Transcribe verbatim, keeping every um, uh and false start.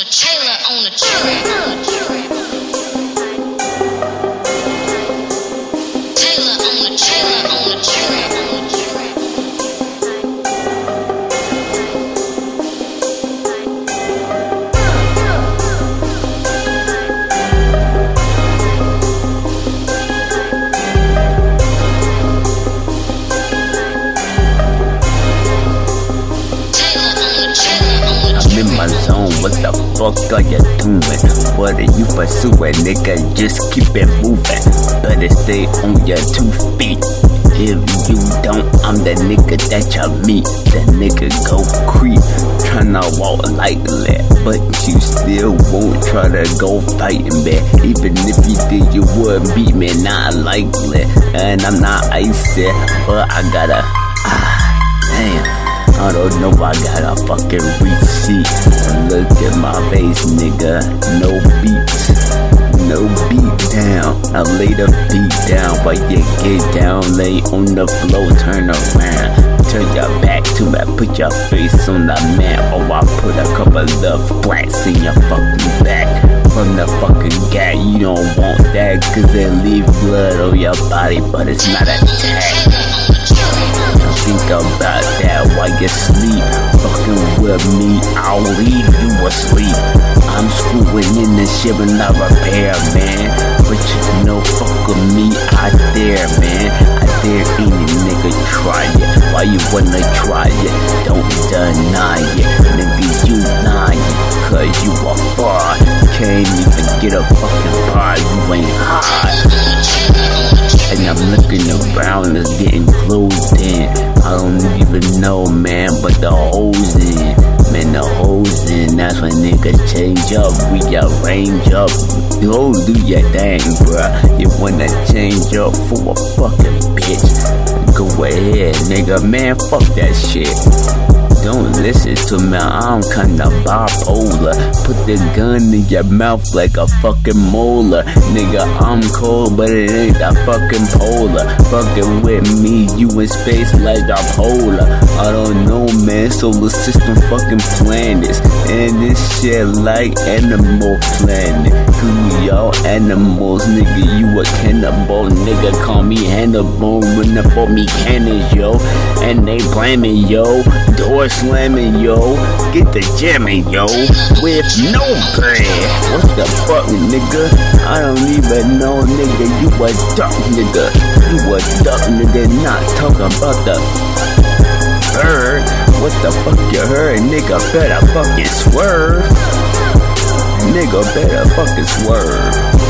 Taylor on the track. Taylor on the Taylor on the track. In my zone, what the fuck are you doing? What are you pursuing, nigga? Just keep it moving. Better stay on your two feet. If you don't, I'm the nigga that you meet. The nigga go creep, tryna walk like that, but you still won't try to go fighting back. Even if you did, you wouldn't beat me, not like that. And I'm not icy, but I gotta, ah, damn. I don't know, I got a fucking receipt. Look at my face, nigga. No beats, no beat down. I lay the beat down while you get down. Lay on the floor, turn around. Turn your back to me, put your face on the mat. Or I put a couple of blacks in your fucking back. From the fucking gat, you don't want that, cause it leave blood on your body, but it's not a tag. Think about that while you sleep. Fucking with me, I'll leave you asleep. I'm screwing in the shit and I repair, man. But you know, fuck with me, I dare, man. I dare any nigga try it. Why you wanna try it? Don't deny it. Nigga, you lying, cause you are far. Can't even get a fucking bar, you ain't hot. And I'm looking around, it's getting closed in. I don't even know, man, but the hoes in. Man, the hoes in, that's when niggas change up. We arrange up. Go do your thing, bruh. You wanna change up for a fucking bitch? Go ahead, nigga, man, fuck that shit. Don't listen to me, I'm kinda bipolar. Put the gun in your mouth like a fucking molar. Nigga, I'm cold, but it ain't that fucking polar. Fucking with me, you in space like a polar. I don't know, man, solar system fucking planets. And this shit like Animal Planet. Who y'all animals, nigga, you a cannibal. Nigga, call me Hannibal, run up on me cannons, yo. And they blaming, yo. Door slamming, yo. Get the jamming, yo. With no bread. What the fuck, nigga? I don't even know, nigga. You a duck, nigga. You a duck, nigga. Not talking about the bird. What the fuck you heard? Nigga better fucking swerve. Nigga better fucking swerve.